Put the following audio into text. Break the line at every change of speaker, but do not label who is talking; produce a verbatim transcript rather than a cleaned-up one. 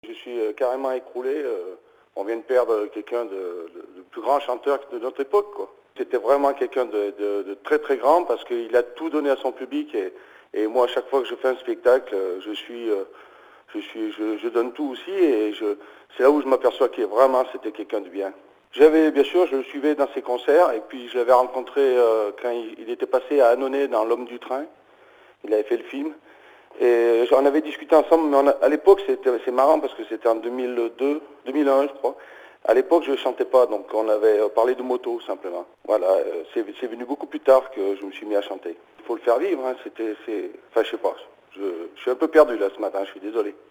Je suis euh, carrément écroulé. euh, On vient de perdre quelqu'un de, de- le plus grand chanteur de notre époque, quoi. C'était vraiment quelqu'un de, de- de très très grand parce qu'il a tout donné à son public et, et moi à chaque fois que je fais un spectacle, euh, je suis, euh, je suis, je, je donne tout aussi et je, c'est là où je m'aperçois qu'il vraiment c'était quelqu'un de bien. J'avais bien sûr, je le suivais dans ses concerts et puis je l'avais rencontré euh, quand il, il était passé à Annonay dans L'Homme du Train. Il avait fait le film. Et on avait discuté ensemble, mais on a- à l'époque, c'était, c'est marrant parce que c'était en deux mille deux, deux mille un, je crois. À l'époque, je ne chantais pas, donc on avait euh, parlé de moto, simplement. Voilà, euh, c'est, c'est venu beaucoup plus tard que je me suis mis à chanter. Il faut le faire vivre, hein, c'était, c'est... Enfin, je sais pas, je, je suis un peu perdu là ce matin, je suis désolé.